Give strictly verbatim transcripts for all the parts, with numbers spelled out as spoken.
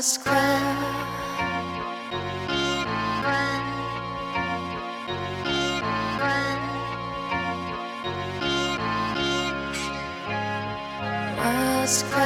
Москва. Москва.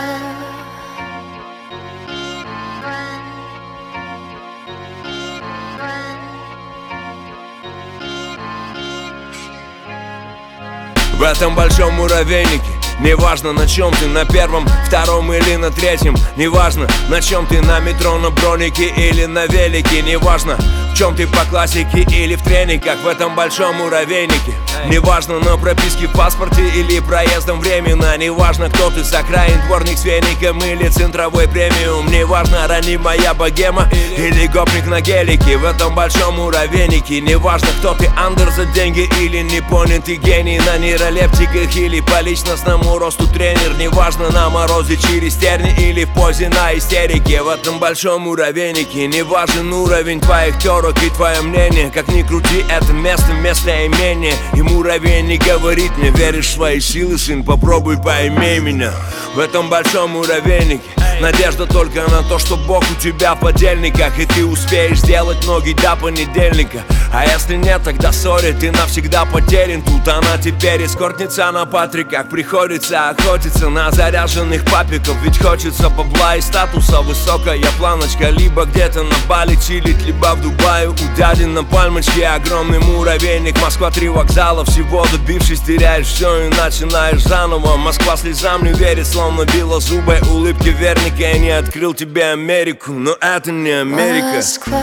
В этом большом муравейнике неважно, на чем ты, на первом, втором или на третьем. Неважно, на чем ты, на метро, на бронике или на велике. Неважно, в чем ты, по классике или в трениках. В этом большом муравейнике неважно, на прописке в паспорте или проездом временно. Неважно, кто ты, с окраин, дворник с веником или центровой премиум. Неважно, ранимая богема или гопник на гелике. В этом большом муравейнике неважно, кто ты, андер за деньги или непонятый гений на нейролептиках или по личностному росту тренер. Неважно, на морозе через терни или в позе на истерике. В этом большом муравейнике не важен уровень твоих терок и твое мнение. Как ни крути, это место, местоимение. И муравейник говорит мне: веришь в свои силы, сын, попробуй, поимей меня. В этом большом муравейнике надежда только на то, что Бог у тебя в подельниках, и ты успеешь сделать ноги до понедельника. А если нет, тогда сори, ты навсегда потерян. Тут она теперь эскортница на Патриках. Приходится охотиться на заряженных папиков, ведь хочется бабла и статуса. Высокая планочка, либо где-то на Бали чилить, либо в Дубае у дяди на пальмочке. Огромный муравейник, Москва, три вокзала. Всего добившись, теряешь все и начинаешь заново. Москва слезам не верит, словно белозубой улыбки верника. Я не открыл тебе Америку, но это не Америка. Москва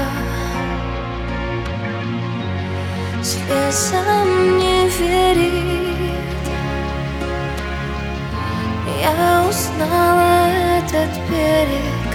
слезам не верит. Я узнала этот берег.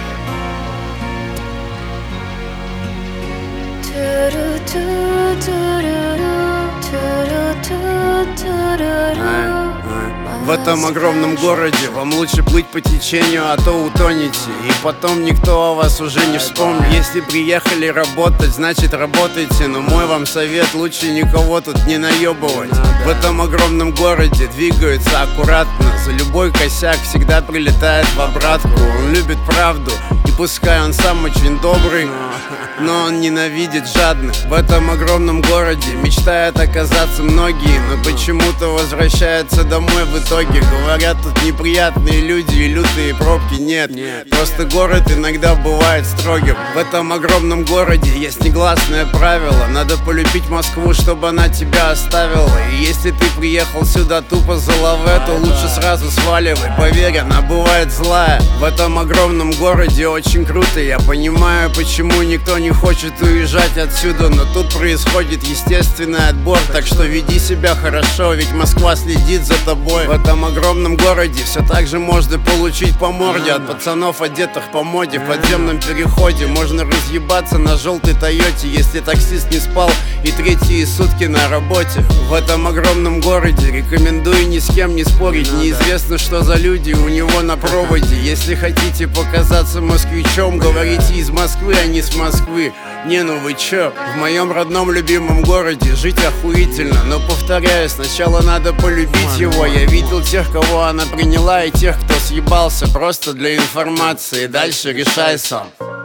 Туру-ту, туру-ру, туру-ту, туру-ру. В этом огромном городе вам лучше плыть по течению, а то утонете, и потом никто о вас уже не вспомнит. Если приехали работать, значит работайте, но мой вам совет: лучше никого тут не наебывать. В этом огромном городе двигаются аккуратно. За любой косяк всегда прилетает в обратку. Он любит правду, и пускай он сам очень добрый, но он ненавидит жадных. В этом огромном городе мечтают оказаться многие, но почему-то возвращаются домой в итоге. Говорят, тут неприятные люди и лютые пробки. Нет, Нет просто город иногда бывает строгим. В этом огромном городе есть негласное правило: надо полюбить Москву, чтобы она тебя оставила. И если ты приехал сюда тупо за лаве, то лучше сразу сваливай, поверь, она бывает злая. В этом огромном городе очень круто. Я понимаю, почему никто не хочет уезжать отсюда, но тут происходит естественный отбор. Так что веди себя хорошо, ведь Москва следит за тобой. В этом огромном городе все так же можно получить по морде от пацанов, одетых по моде. В подземном переходе можно разъебаться на желтой Тойоте, если таксист не спал и третьи сутки на работе. В этом огромном городе рекомендую ни с кем не спорить. Неизвестно, что за люди у него на проводе. Если хотите показаться москвичом, говорите из Москвы, а не с Москвы. Не, ну вы чё? В моем родном любимом городе жить охуительно, но повторяю, сначала надо полюбить его. Я видел тех, кого она приняла, и тех, кто съебался просто для информации. Дальше решай сам.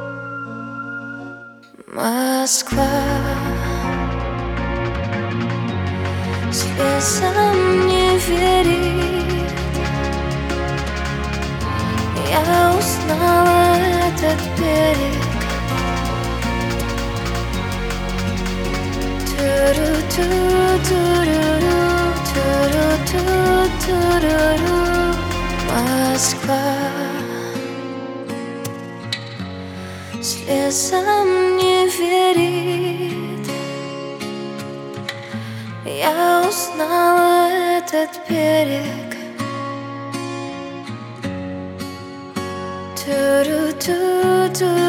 Москва слезам не верит. Я узнала этот берег. Туру-ту, туру-ру, туру-ту, туру-ру. Москва слезам не верит. Я узнала этот берег. Туру-ту, туру-ру.